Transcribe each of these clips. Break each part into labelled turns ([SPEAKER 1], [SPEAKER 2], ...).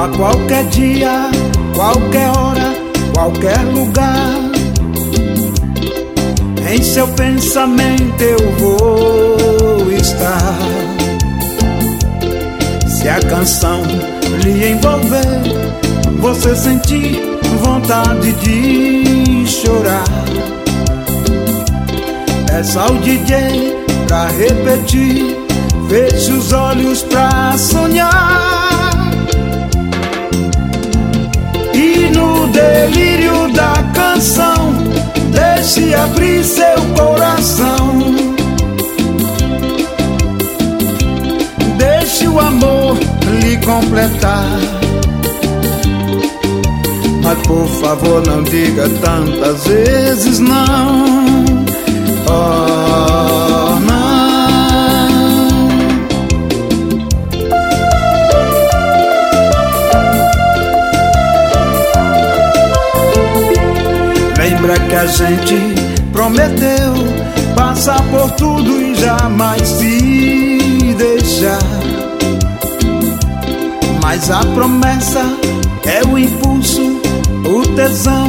[SPEAKER 1] a qualquer dia, qualquer hora, qualquer lugar. Em seu pensamento eu vou estar. Se a canção lhe envolver, você sentir vontade de chorar, peça ao DJ pra repetir, feche os olhos pra sonhar. E no delírio da canção, deixe abrir seu coração. Deixe o amor lhe completar. Mas por favor não diga tantas vezes não. Oh, não. Lembra que a gente prometeu passar por tudo e jamais se deixar. Mas a promessa é o impulso, o tesão.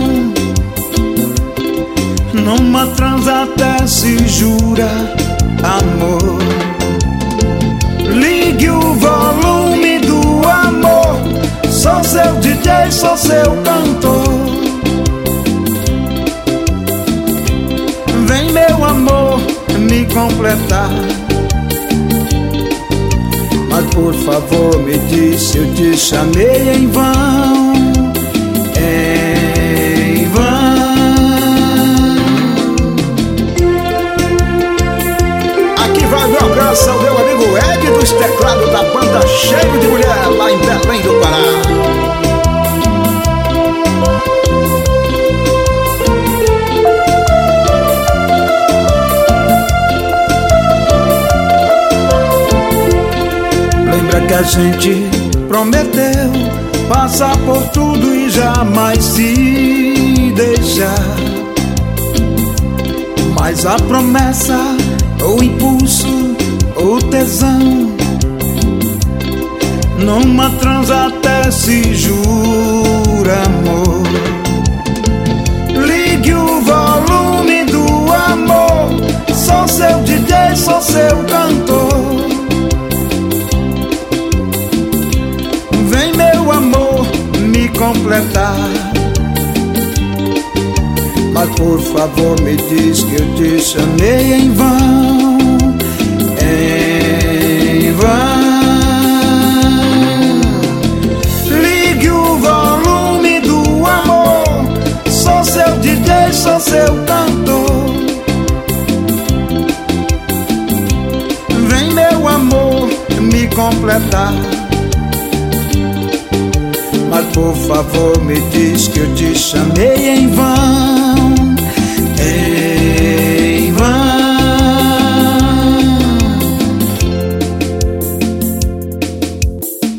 [SPEAKER 1] Numa trans até se jura amor. Ligue o volume do amor. Sou seu DJ, sou seu cantor. Vem meu amor me completar. Mas por favor me diz se eu te chamei em vão. Em vão. Aqui vai meu abraço ao meu amigo Ed dos teclados da banda Cheio de Mulher, lá em Belém do Pará. Lembra que a gente prometeu passar por tudo e jamais se deixar. Mas a promessa, o impulso, o tesão, numa trans até se jura amor. Ligue o volume do amor. Sou seu DJ, sou seu cantor. Vem meu amor me completar. Mas por favor me diz que eu te chamei em vão. Em vão. Ligue o volume do amor. Sou seu DJ, sou seu cantor. Vem meu amor me completar. Mas por favor me diz que eu te chamei em vão.